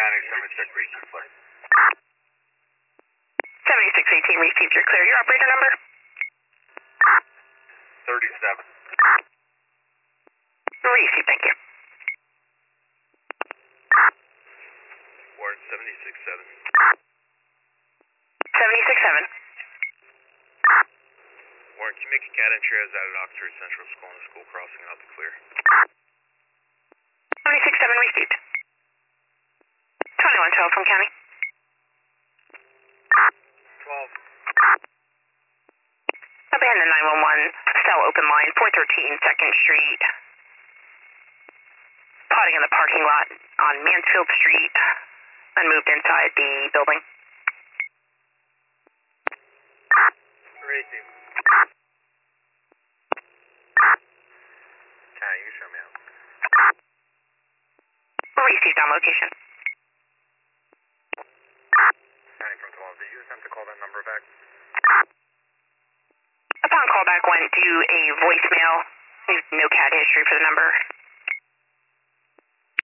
County, 76 Region Flight. 7618 received, you're clear. Your operator number? 37. Received, thank you. Warren, 76-7. 76-7. Warren, can you make a cat entry as out at Oxford Central School and the school crossing out the clear? 76-7 received. 2112 from County. 12. Abandon 911, cell open line, 413 2nd Street. Potting in the parking lot on Mansfield Street and moved inside the building. Received. County, you show me out. Received on location. County from 12, did you attempt to call that number back? Upon callback went to a voicemail. There's no CAD history for the number.